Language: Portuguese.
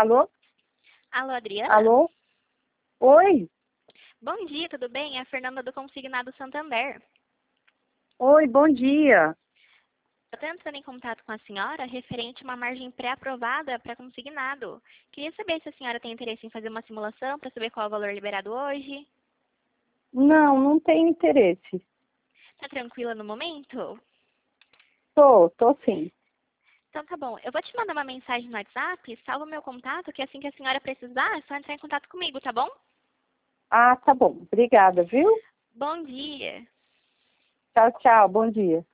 Alô? Alô, Adriana? Alô? Oi? Bom dia, tudo bem? É a Fernanda do Consignado Santander. Oi, bom dia. Eu estou entrando em contato com a senhora referente a uma margem pré-aprovada para consignado. Queria saber se a senhora tem interesse em fazer uma simulação para saber qual é o valor liberado hoje. Não, não tenho interesse. Tá tranquila no momento? Tô sim. Então tá bom. Eu vou te mandar uma mensagem no WhatsApp, salva o meu contato, que assim que a senhora precisar, é só entrar em contato comigo, tá bom? Ah, tá bom. Obrigada, viu? Bom dia! Tchau, tchau. Bom dia.